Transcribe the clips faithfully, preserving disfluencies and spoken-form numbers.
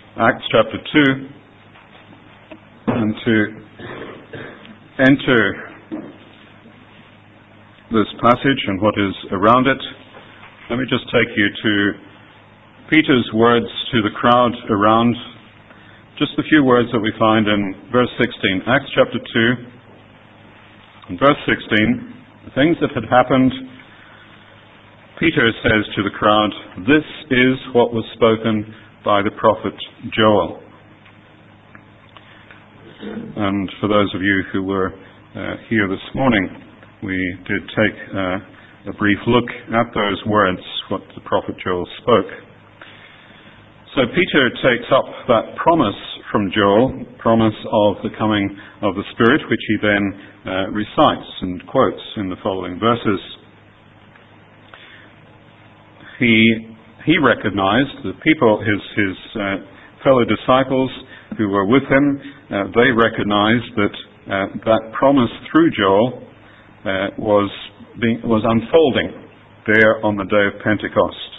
Acts chapter two, and to enter this passage and what is around it, let me just take you to Peter's words to the crowd around, just the few words that we find in verse sixteen. Acts chapter two, and verse sixteen, the things that had happened. Peter says to the crowd, "This is what was spoken by the prophet Joel." And for those of you who were uh, here this morning, we did take uh, a brief look at those words, what the prophet Joel spoke. So Peter takes up that promise from Joel, promise of the coming of the Spirit, which he then uh, recites and quotes in the following verses. He he recognized the people, his his uh, fellow disciples who were with him, uh, they recognized that uh, that promise through Joel uh, was being, was unfolding there on the day of Pentecost.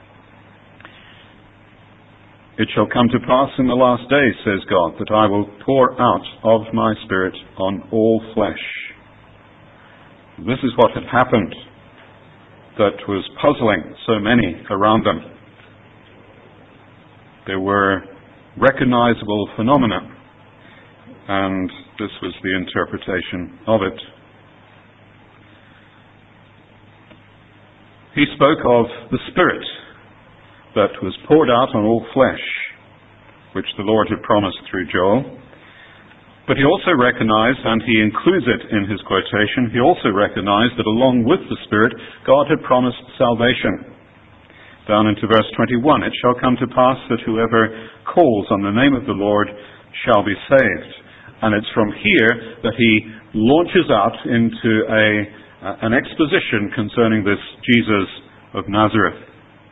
"It shall come to pass in the last days, says God, that I will pour out of my Spirit on all flesh." This is what had happened that was puzzling so many around them. There were recognizable phenomena, and this was the interpretation of it. He spoke of the Spirit that was poured out on all flesh, which the Lord had promised through Joel. But he also recognized, and he includes it in his quotation, he also recognized that along with the Spirit, God had promised salvation. Down into verse twenty-one, "It shall come to pass that whoever calls on the name of the Lord shall be saved." And it's from here that he launches out into a, uh, an exposition concerning this Jesus of Nazareth.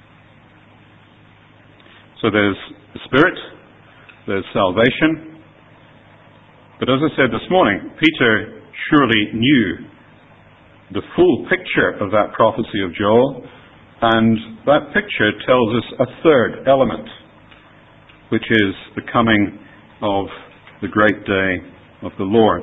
So there's the Spirit, there's salvation. But as I said this morning, Peter surely knew the full picture of that prophecy of Joel, and that picture tells us a third element, which is the coming of the great day of the Lord.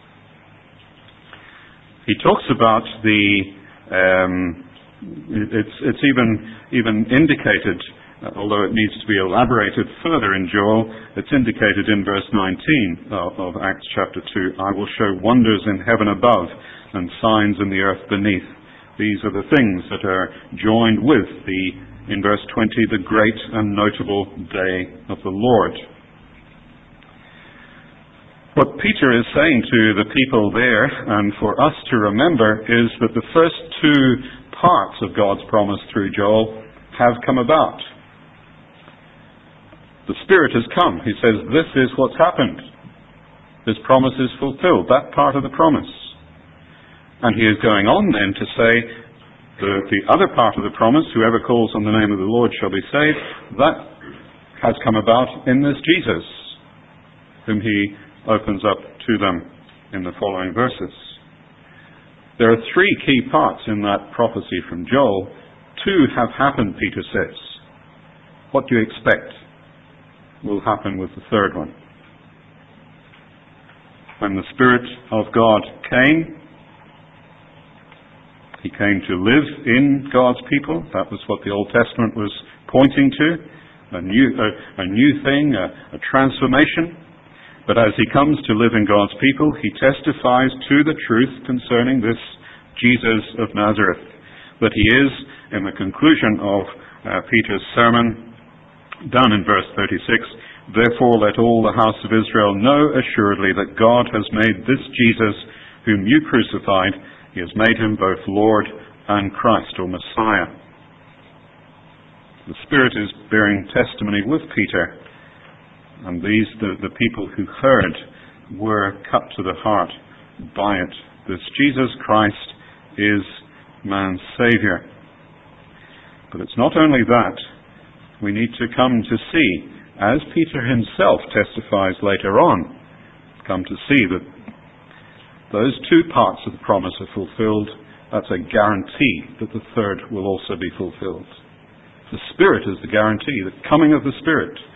He talks about the, um, it's, it's even, even indicated, although it needs to be elaborated further in Joel, it's indicated in verse nineteen of Acts chapter two, "I will show wonders in heaven above and signs in the earth beneath." These are the things that are joined with the, in verse twenty, "the great and notable day of the Lord." What Peter is saying to the people there, and for us to remember, is that the first two parts of God's promise through Joel have come about. The Spirit has come. He says, this is what's happened. This promise is fulfilled, that part of the promise. And he is going on then to say, the, the other part of the promise, whoever calls on the name of the Lord shall be saved, that has come about in this Jesus, whom he opens up to them in the following verses. There are three key parts in that prophecy from Joel. Two have happened, Peter says. What do you expect will happen with the third one? When the Spirit of God came, he came to live in God's people. That was what the Old Testament was pointing to. A new, a, a new thing, a, a transformation. But as he comes to live in God's people, he testifies to the truth concerning this Jesus of Nazareth. That he is, in the conclusion of uh, Peter's sermon, down in verse thirty-six, "Therefore let all the house of Israel know assuredly that God has made this Jesus, whom you crucified, he has made him both Lord and Christ," or Messiah. The Spirit is bearing testimony with Peter, and these, the, the people who heard, were cut to the heart by it. This Jesus Christ is man's Saviour. But it's not only that. We need to come to see, as Peter himself testifies later on, come to see that those two parts of the promise are fulfilled. That's a guarantee that the third will also be fulfilled. The Spirit is the guarantee, the coming of the Spirit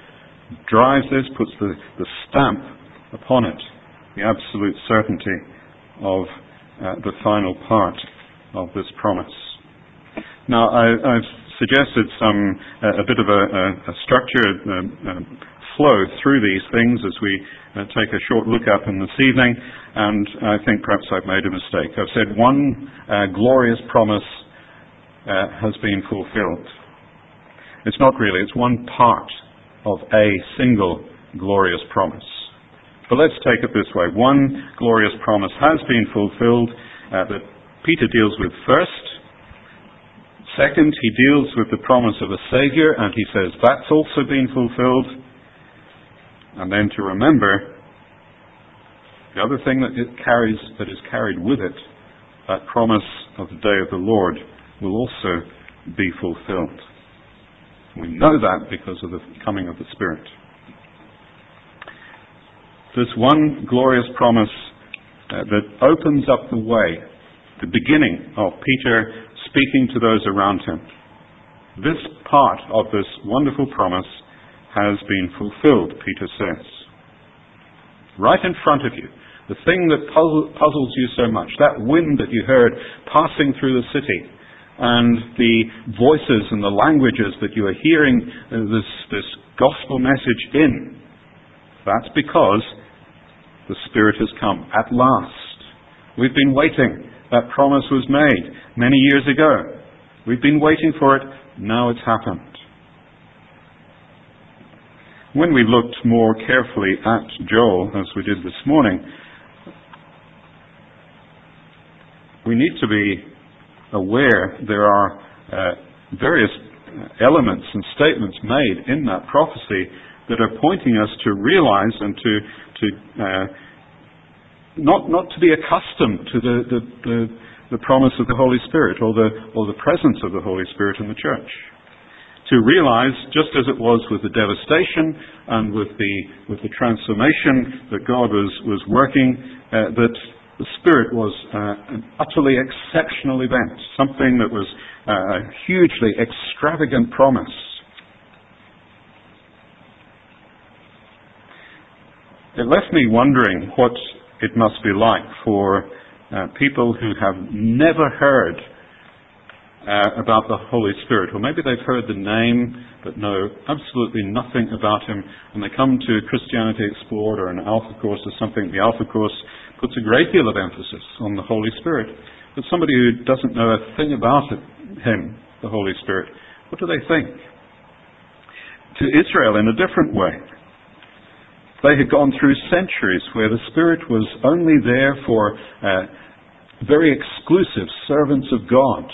drives this, puts the, the stamp upon it, the absolute certainty of uh, the final part of this promise. Now, I, I've suggested some uh, a bit of a, a, a structured uh, uh, flow through these things as we uh, take a short look at them this evening, and I think perhaps I've made a mistake. I've said one uh, glorious promise uh, has been fulfilled. It's not really, it's one part of a single glorious promise. But let's take it this way. One glorious promise has been fulfilled uh, that Peter deals with first. Second, he deals with the promise of a Saviour, and he says that's also been fulfilled. And then to remember, the other thing that it carries, that is carried with it, that promise of the day of the Lord will also be fulfilled. We know that because of the coming of the Spirit. This one glorious promise uh, that opens up the way, the beginning of Peter speaking to those around him. This part of this wonderful promise has been fulfilled, Peter says. Right in front of you, the thing that puzzle, puzzles you so much, that wind that you heard passing through the city, and the voices and the languages that you are hearing uh, this, this gospel message in, that's because the Spirit has come at last. We've been waiting. That promise was made many years ago. We've been waiting for it. Now it's happened. When we looked more carefully at Joel, as we did this morning, we need to be aware there are uh, various elements and statements made in that prophecy that are pointing us to realize and to to uh, not not to be accustomed to the, the the the promise of the Holy Spirit or the or the presence of the Holy Spirit in the church. To realize, just as it was with the devastation and with the with the transformation that God was was working, uh, that the Spirit was uh, an utterly exceptional event, something that was uh, a hugely extravagant promise. It left me wondering what it must be like for uh, people who have never heard Uh, about the Holy Spirit, or maybe they've heard the name but know absolutely nothing about Him, and they come to Christianity Explored or an Alpha course or something. The Alpha course puts a great deal of emphasis on the Holy Spirit, but somebody who doesn't know a thing about it, Him, the Holy Spirit, what do they think? To Israel in a different way. They had gone through centuries where the Spirit was only there for uh, very exclusive servants of God.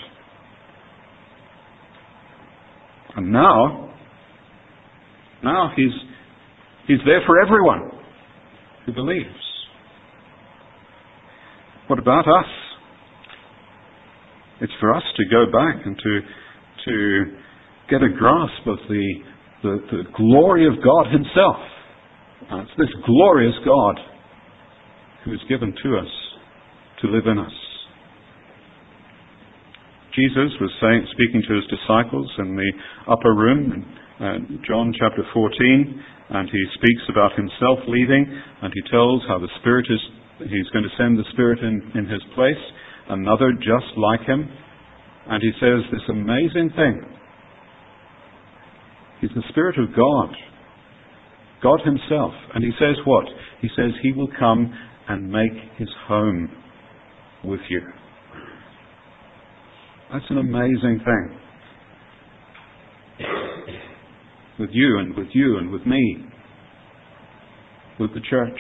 And now, now he's, he's there for everyone who believes. What about us? It's for us to go back and to, to get a grasp of the, the, the glory of God Himself. And it's this glorious God who is given to us to live in us. Jesus was saying, speaking to His disciples in the upper room in uh, John chapter fourteen, and He speaks about Himself leaving, and He tells how the Spirit is, He's going to send the Spirit in, in His place, another just like Him, and He says this amazing thing. He's the Spirit of God, God Himself, and He says what? He says He will come and make His home with you. That's an amazing thing. With you and with you and with me. With the church.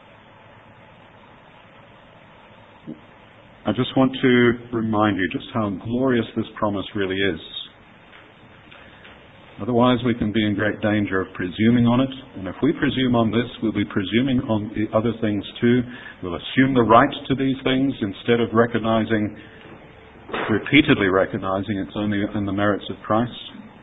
I just want to remind you just how glorious this promise really is. Otherwise we can be in great danger of presuming on it. And if we presume on this, we'll be presuming on the other things too. We'll assume the right to these things instead of recognizing repeatedly recognizing it's only in the merits of Christ.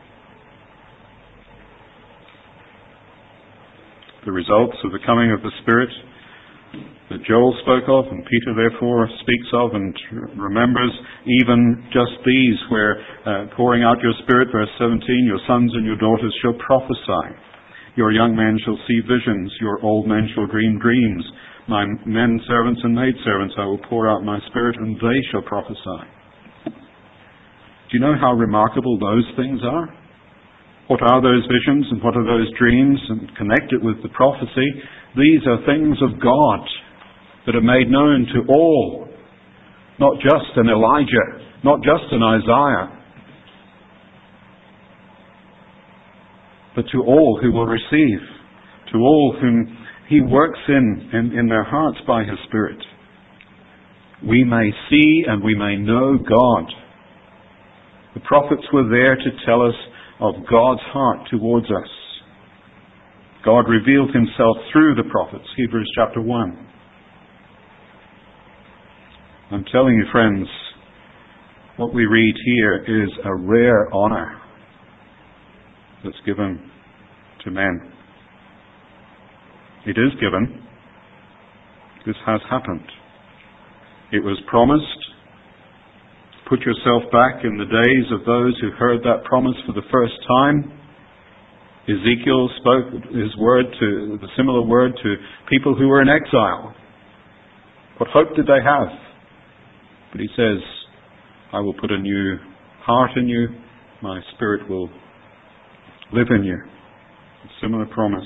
The results of the coming of the Spirit that Joel spoke of and Peter therefore speaks of and remembers, even just these where uh, pouring out your Spirit, verse seventeen, your sons and your daughters shall prophesy. Your young men shall see visions, your old men shall dream dreams. My men servants and maidservants I will pour out my Spirit, and they shall prophesy. Do you know how remarkable those things are? What are those visions and what are those dreams? And connect it with the prophecy. These are things of God that are made known to all. Not just an Elijah, not just an Isaiah, but to all who will receive, to all whom He works in, in, in their hearts by His Spirit. We may see and we may know God. The prophets were there to tell us of God's heart towards us. God revealed Himself through the prophets, Hebrews chapter one. I'm telling you, friends, what we read here is a rare honor that's given to men. It is given. This has happened. It was promised. Put yourself back in the days of those who heard that promise for the first time. Ezekiel spoke his word to, the similar word to people who were in exile. What hope did they have? But He says, I will put a new heart in you. My Spirit will live in you. A similar promise.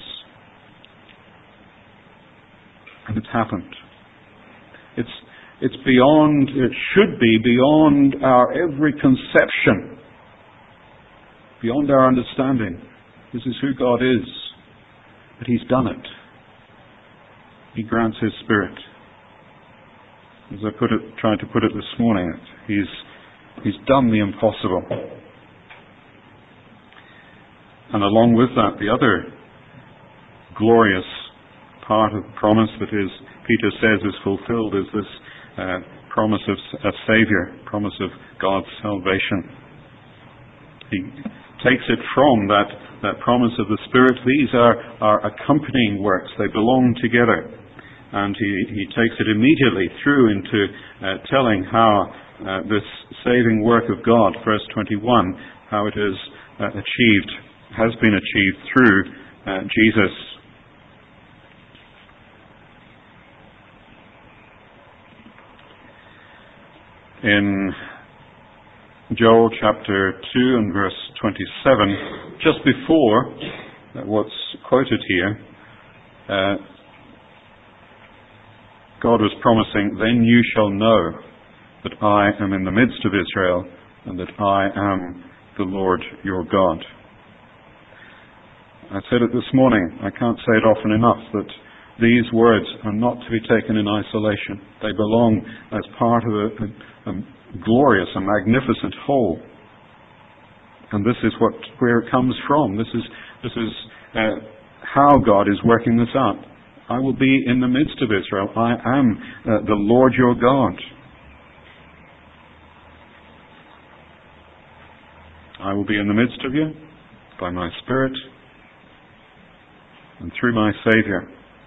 And it's happened. It's It's beyond, it should be beyond our every conception, beyond our understanding. This is who God is. But He's done it. He grants His Spirit. As I put it, tried to put it this morning, He's, he's done the impossible. And along with that, the other glorious part of the promise that is, Peter says, is fulfilled is this Uh, promise of a Saviour, promise of God's salvation. He takes it from that, that promise of the Spirit. These are, are accompanying works. They belong together. And he, he takes it immediately through into uh, telling how uh, this saving work of God, verse twenty-one, how it is uh, achieved, has been achieved through uh, Jesus. In Joel chapter two and verse twenty-seven, just before what's quoted here, uh, God was promising, then you shall know that I am in the midst of Israel and that I am the Lord your God. I said it this morning, I can't say it often enough, that these words are not to be taken in isolation. They belong as part of a, a, a glorious and magnificent whole. And this is what where it comes from. This is this is uh, how God is working this out. I will be in the midst of Israel. I am uh, the Lord your God. I will be in the midst of you by my Spirit and through my Saviour.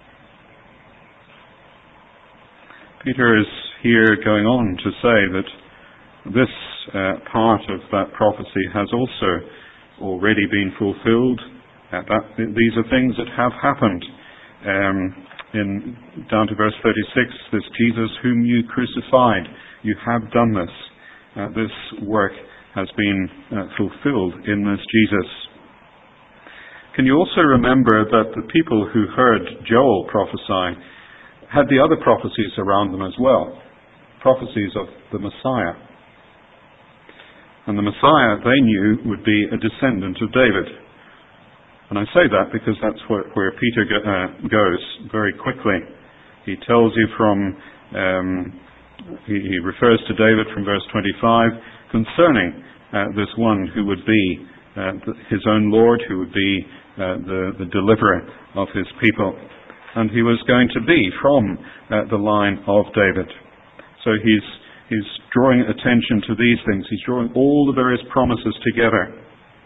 Peter is here going on to say that this uh, part of that prophecy has also already been fulfilled. Uh, that, these are things that have happened. Um, in down to verse thirty-six, this Jesus whom you crucified, you have done this. Uh, this work has been uh, fulfilled in this Jesus. Can you also remember that the people who heard Joel prophesy had the other prophecies around them as well, prophecies of the Messiah. And the Messiah, they knew, would be a descendant of David. And I say that because that's where, where Peter go, uh, goes very quickly. He tells you from, um, he, he refers to David from verse twenty-five concerning uh, this one who would be uh, his own Lord, who would be uh, the, the deliverer of his people. And he was going to be from uh, the line of David. So he's he's drawing attention to these things. He's drawing all the various promises together,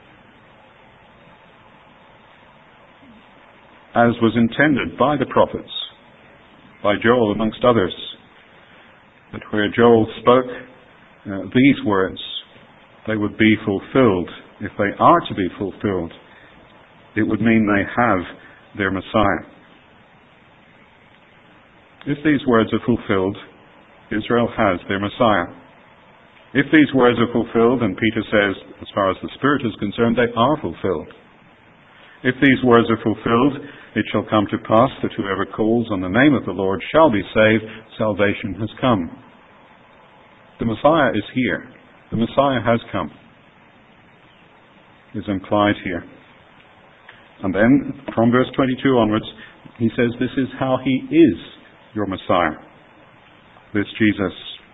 as was intended by the prophets, by Joel amongst others. That where Joel spoke uh, these words, they would be fulfilled. If they are to be fulfilled, It would mean they have their Messiah. If these words are fulfilled, Israel has their Messiah. If these words are fulfilled, and Peter says, as far as the Spirit is concerned, they are fulfilled. If these words are fulfilled, it shall come to pass that whoever calls on the name of the Lord shall be saved. Salvation has come. The Messiah is here. The Messiah has come, is implied here. And then, from verse twenty-two onwards, he says, this is how he is your Messiah, this Jesus.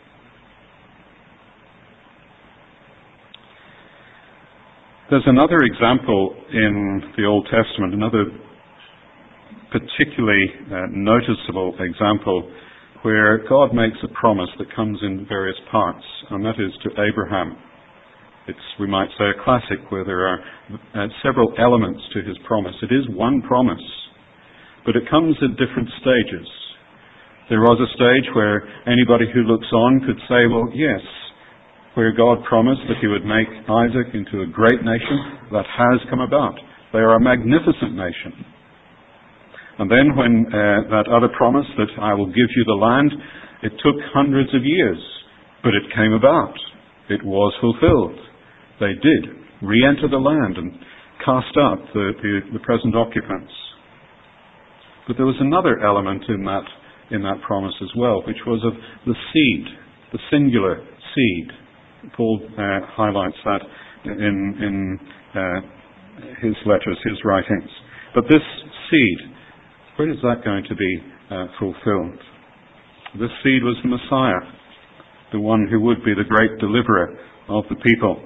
There's another example in the Old Testament, another particularly uh, noticeable example where God makes a promise that comes in various parts, and that is to Abraham. It's, we might say, a classic where there are uh, several elements to his promise. It is one promise, but it comes at different stages. There was a stage where anybody who looks on could say, well, yes, where God promised that he would make Isaac into a great nation. That has come about. They are a magnificent nation. And then when uh, that other promise that I will give you the land, it took hundreds of years, but it came about. It was fulfilled. They did re-enter the land and cast out the, the, the present occupants. But there was another element in that, in that promise as well, which was of the seed, the singular seed. Paul uh, highlights that in, in uh, his letters, his writings. But this seed, when is that going to be uh, fulfilled? This seed was the Messiah, the one who would be the great deliverer of the people.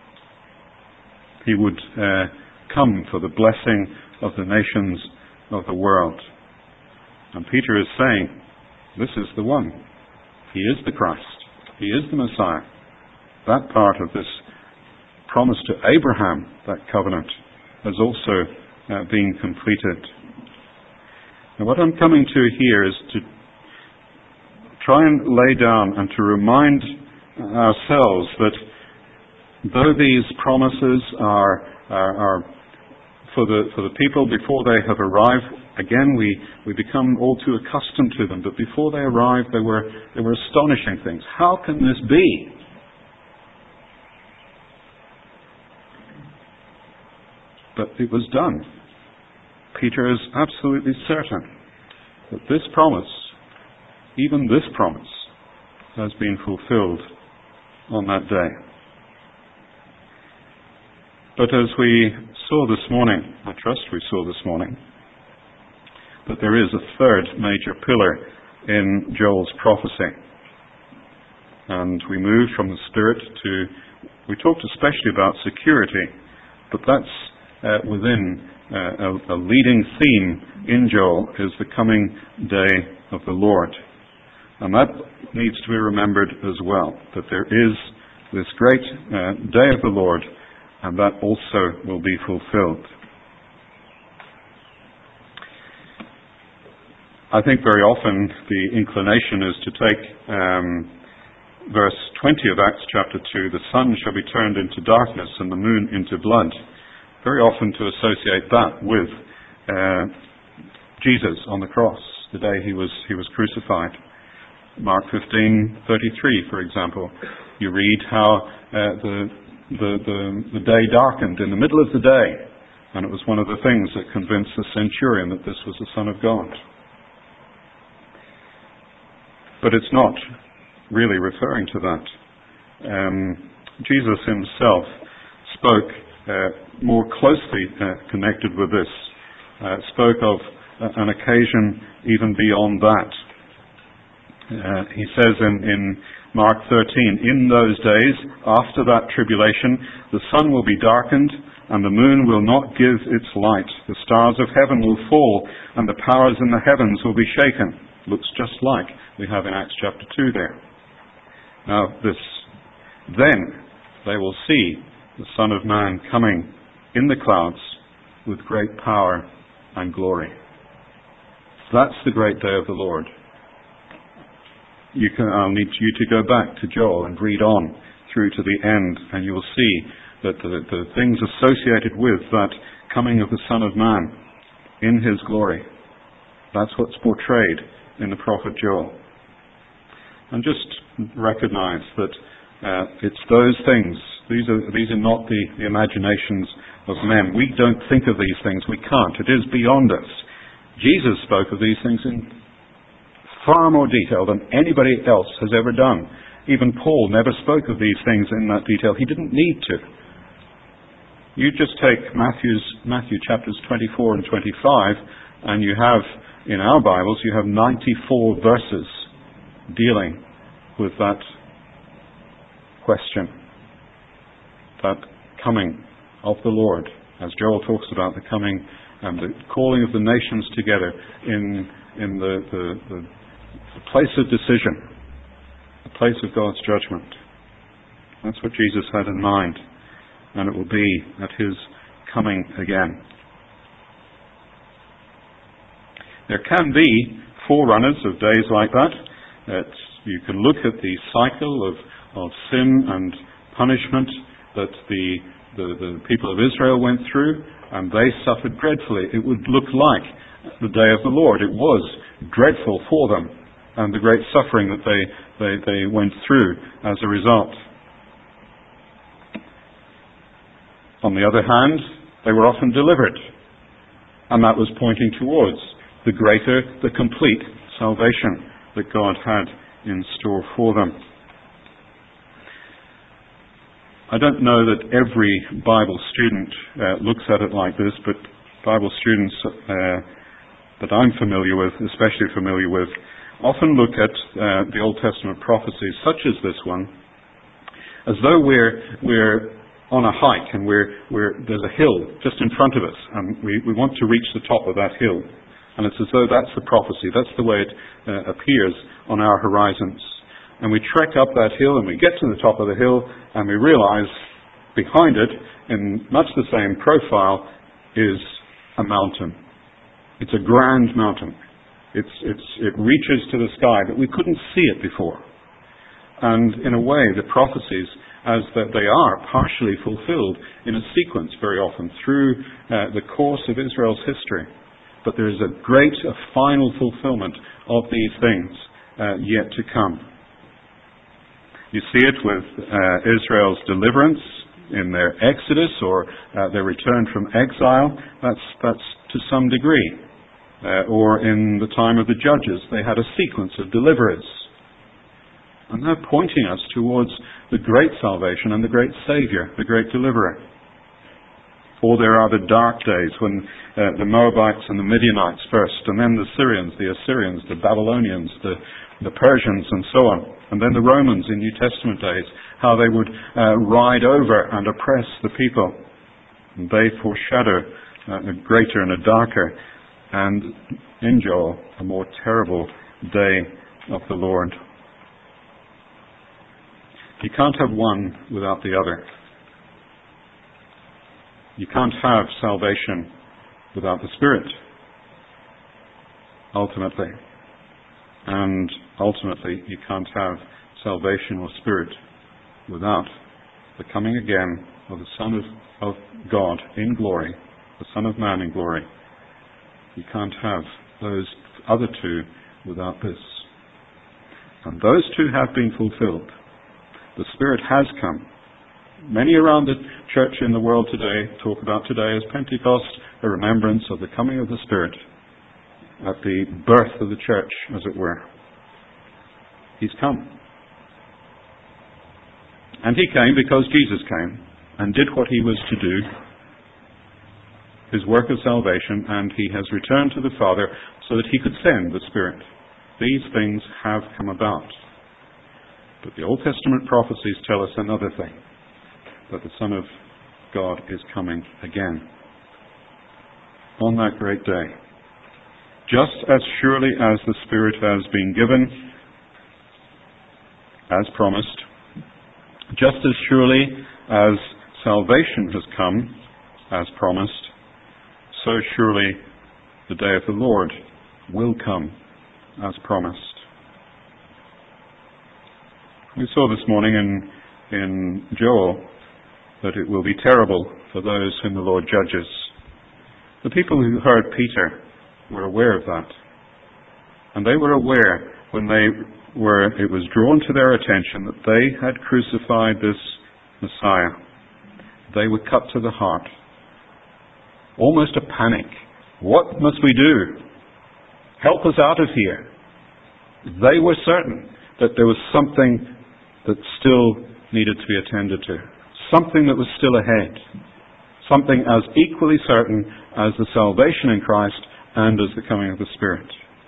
He would uh, come for the blessing of the nations of the world. And Peter is saying, this is the one. He is the Christ. He is the Messiah. That part of this promise to Abraham, that covenant, has also uh, been completed. Now, what I'm coming to here is to try and lay down and to remind ourselves that though these promises are, are, are for the for the people before they have arrived, again we, we become all too accustomed to them, but before they arrived they were they were astonishing things. How can this be? But it was done. Peter is absolutely certain that this promise, even this promise, has been fulfilled on that day. But as we saw this morning, I trust we saw this morning, that there is a third major pillar in Joel's prophecy. And we moved from the Spirit to, we talked especially about security, but that's Uh, within uh, a, a leading theme in Joel is the coming day of the Lord. And that needs to be remembered as well, that there is this great uh, day of the Lord, and that also will be fulfilled. I think very often the inclination is to take um, verse twenty of Acts chapter two, the sun shall be turned into darkness and the moon into blood, very often to associate that with uh, Jesus on the cross, the day he was he was crucified. Mark fifteen thirty-three, for example, you read how uh, the, the the the day darkened in the middle of the day, and it was one of the things that convinced the centurion that this was the Son of God. But it's not really referring to that. Um, Jesus himself spoke Uh, more closely uh, connected with this, uh, spoke of uh, an occasion even beyond that. Uh, he says in, in Mark thirteen, in those days, after that tribulation, the sun will be darkened, and the moon will not give its light. The stars of heaven will fall, and the powers in the heavens will be shaken. Looks just like we have in Acts chapter two there. Now, this, then they will see the Son of Man coming in the clouds with great power and glory. That's the great day of the Lord. You can, I'll need you to go back to Joel and read on through to the end, and you will see that the, the things associated with that coming of the Son of Man in his glory. That's what's portrayed in the prophet Joel. And just recognize that uh, it's those things. These are these are not the, the imaginations of men. We don't think of these things. We can't. It is beyond us. Jesus spoke of these things in far more detail than anybody else has ever done. Even Paul never spoke of these things in that detail. He didn't need to. You just take Matthew's, Matthew chapters twenty-four and twenty-five, and you have, in our Bibles, you have ninety-four verses dealing with that question, that coming of the Lord, as Joel talks about the coming and the calling of the nations together in in the, the, the, the place of decision, the place of God's judgment. That's what Jesus had in mind, and it will be at his coming again. There can be forerunners of days like that. It's, you can look at the cycle of, of sin and punishment that the, the, the people of Israel went through, and they suffered dreadfully. It would look like the day of the Lord. It was dreadful for them, and the great suffering that they, they, they went through as a result. On the other hand, they were often delivered, and that was pointing towards the greater, the complete salvation that God had in store for them. I don't know that every Bible student uh, looks at it like this, but Bible students uh, that I'm familiar with, especially familiar with, often look at uh, the Old Testament prophecies, such as this one, as though we're we're on a hike and we're we're there's a hill just in front of us, and we, we want to reach the top of that hill. And it's as though that's the prophecy. That's the way it uh, appears on our horizons. And we trek up that hill and we get to the top of the hill and we realize behind it, in much the same profile, is a mountain. It's a grand mountain. It's, it's, it reaches to the sky, but we couldn't see it before. And in a way, the prophecies, as that they are partially fulfilled in a sequence very often through uh, the course of Israel's history. But there is a great, a final fulfillment of these things uh, yet to come. You see it with uh, Israel's deliverance in their exodus or uh, their return from exile. That's, that's to some degree. Uh, or in the time of the judges, they had a sequence of deliverers. And they're pointing us towards the great salvation and the great Saviour, the great deliverer. Or there are the dark days when uh, the Moabites and the Midianites first, and then the Syrians, the Assyrians, the Babylonians, the, the Persians, and so on. And then the Romans in New Testament days, how they would uh, ride over and oppress the people. And they foreshadow uh, a greater and a darker, and in Joel, a more terrible day of the Lord. You can't have one without the other. You can't have salvation without the Spirit, ultimately. And ultimately, you can't have salvation or Spirit without the coming again of the Son of, of God in glory, the Son of Man in glory. You can't have those other two without this. And those two have been fulfilled. The Spirit has come. Many around the church in the world today talk about today as Pentecost, a remembrance of the coming of the Spirit at the birth of the church, as it were. He's come. And he came because Jesus came and did what he was to do, his work of salvation, and he has returned to the Father so that he could send the Spirit. These things have come about. But the Old Testament prophecies tell us another thing, that the Son of God is coming again on that great day. Just as surely as the Spirit has been given, as promised, just as surely as salvation has come, as promised, so surely the day of the Lord will come, as promised. We saw this morning in, in Joel that it will be terrible for those whom the Lord judges. The people who heard Peter were aware of that. And they were aware when they were, it was drawn to their attention that they had crucified this Messiah. They were cut to the heart. Almost a panic. What must we do? Help us out of here. They were certain that there was something that still needed to be attended to. Something that was still ahead. Something as equally certain as the salvation in Christ and as the coming of the Spirit.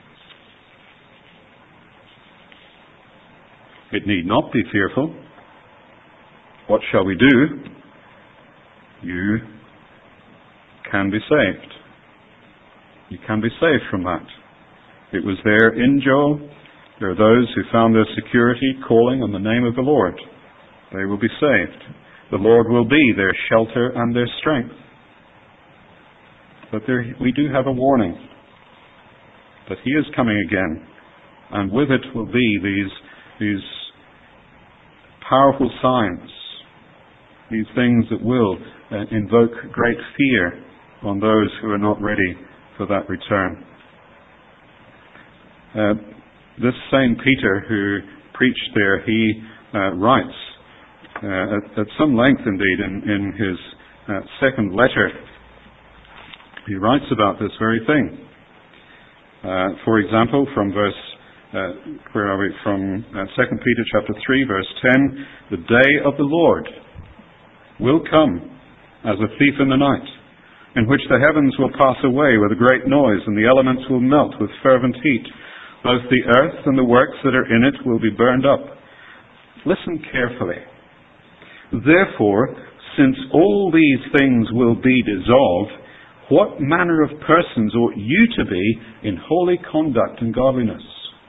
It need not be fearful. What shall we do? You can be saved. You can be saved from that. It was there in Joel. There are those who found their security calling on the name of the Lord. They will be saved. The Lord will be their shelter and their strength. But there, we do have a warning that He is coming again, and with it will be these, these powerful signs, these things that will uh, invoke great fear on those who are not ready for that return. Uh, this same Peter who preached there, he uh, writes uh, at, at some length indeed in, in his uh, second letter. He writes about this very thing. Uh, for example, from verse, uh, where are we? From uh, Second Peter chapter three, verse ten, the day of the Lord will come as a thief in the night, in which the heavens will pass away with a great noise, and the elements will melt with fervent heat. Both the earth and the works that are in it will be burned up. Listen carefully. Therefore, since all these things will be dissolved, what manner of persons ought you to be in holy conduct and godliness?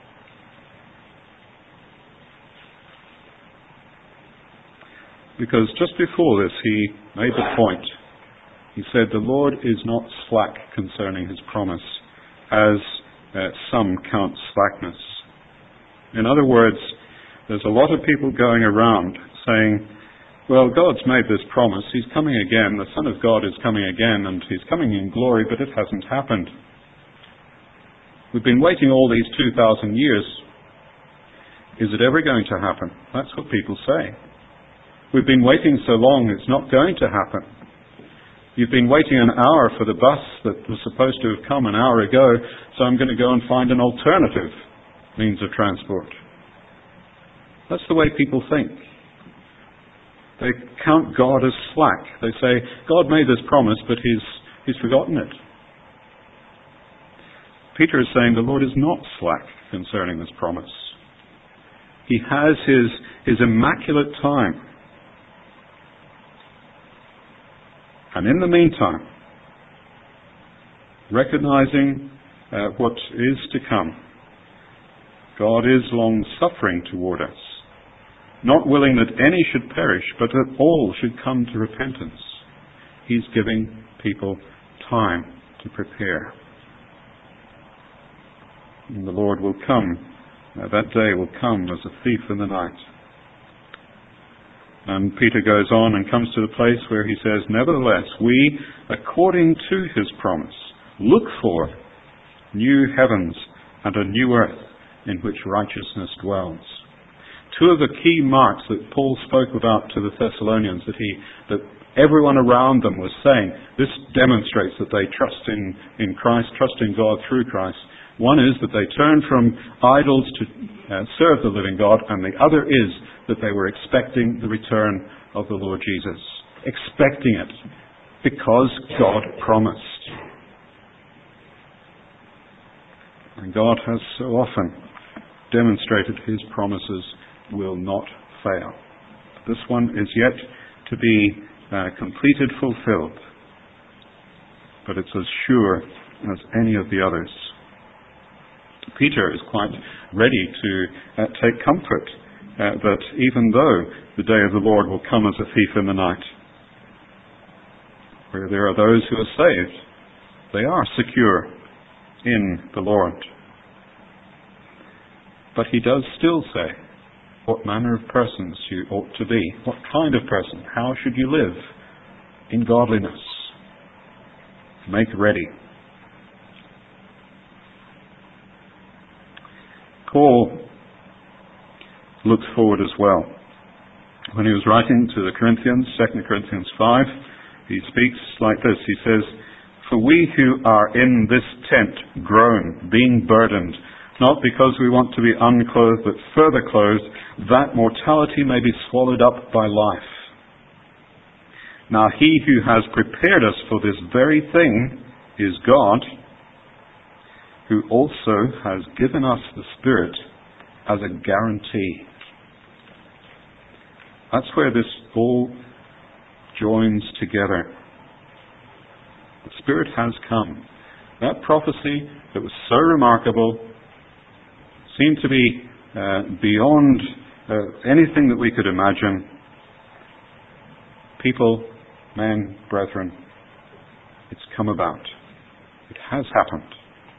Because just before this, he made the point. He said, the Lord is not slack concerning His promise, as uh, some count slackness. In other words, there's a lot of people going around saying, well, God's made this promise. He's coming again. The Son of God is coming again, and He's coming in glory, but it hasn't happened. We've been waiting all these two thousand years. Is it ever going to happen? That's what people say. We've been waiting so long, it's not going to happen. You've been waiting an hour for the bus that was supposed to have come an hour ago, so I'm going to go and find an alternative means of transport. That's the way people think. They count God as slack. They say, God made this promise, but He's, he's forgotten it. Peter is saying the Lord is not slack concerning this promise. He has His, his immaculate time. And in the meantime, recognizing uh, what is to come, God is long-suffering toward us, not willing that any should perish, but that all should come to repentance. He's giving people time to prepare. And the Lord will come, uh, that day will come as a thief in the night. And Peter goes on and comes to the place where he says, nevertheless, we, according to His promise, look for new heavens and a new earth in which righteousness dwells. Two of the key marks that Paul spoke about to the Thessalonians, that he, that everyone around them was saying, this demonstrates that they trust in, in Christ, trust in God through Christ. One is that they turn from idols to uh, serve the living God, and the other is that they were expecting the return of the Lord Jesus. Expecting it, because God promised. And God has so often demonstrated His promises will not fail. This one is yet to be uh, completed, fulfilled. But it's as sure as any of the others. Peter is quite ready to uh, take comfort uh, that even though the day of the Lord will come as a thief in the night, where there are those who are saved, they are secure in the Lord. But he does still say what manner of persons you ought to be. What kind of person? How should you live in godliness? make ready. Paul looks forward as well. When he was writing to the Corinthians, Second Corinthians five, he speaks like this. He says, "For we who are in this tent groan, being burdened, not because we want to be unclothed, but further clothed, that mortality may be swallowed up by life. Now he who has prepared us for this very thing is God, who also has given us the Spirit as a guarantee." That's where this all joins together. The Spirit has come. That prophecy that was so remarkable seemed to be uh, beyond uh, anything that we could imagine. People, men, brethren, it's come about. It has happened.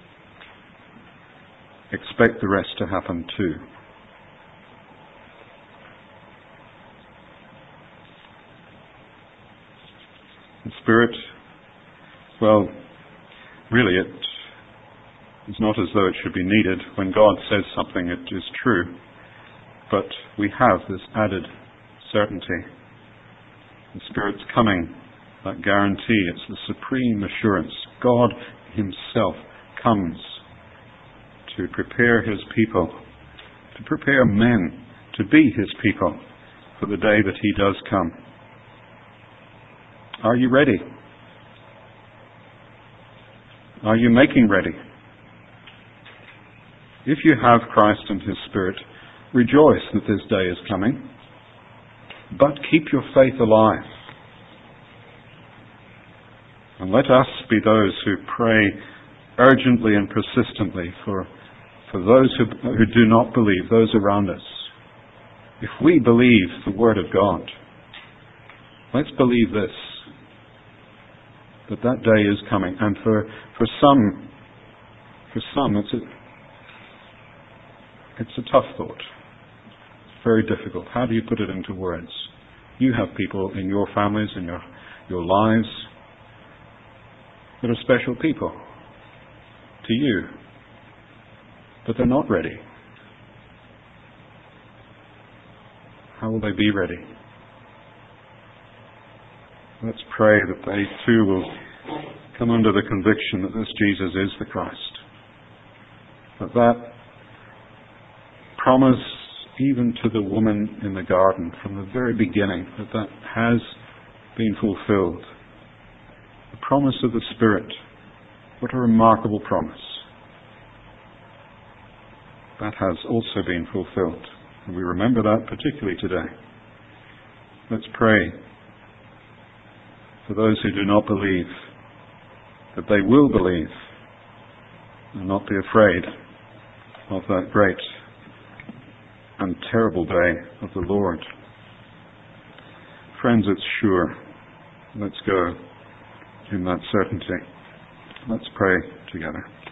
Expect the rest to happen too. The Spirit, well, really it is not as though it should be needed. When God says something, it is true. But we have this added certainty. The Spirit's coming, that guarantee. It's the supreme assurance. God Himself comes to prepare His people, to prepare men to be His people for the day that He does come. Are you ready? Are you making ready? If you have Christ and His Spirit, rejoice that this day is coming, but keep your faith alive. And let us be those who pray urgently and persistently for, for those who, who do not believe, those around us. If we believe the Word of God, let's believe this, that that day is coming. And for, for some, for some, it's a, it's a tough thought. It's very difficult. How do you put it into words? You have people in your families, in your, your lives, that are special people to you, but they're not ready. How will they be ready? Let's pray that they too will come under the conviction that this Jesus is the Christ. That that promise, even to the woman in the garden from the very beginning, that that has been fulfilled. The promise of the Spirit. What a remarkable promise. That has also been fulfilled. And we remember that particularly today. Let's pray for those who do not believe, that they will believe and not be afraid of that great and terrible day of the Lord. Friends, it's sure. Let's go in that certainty. Let's pray together.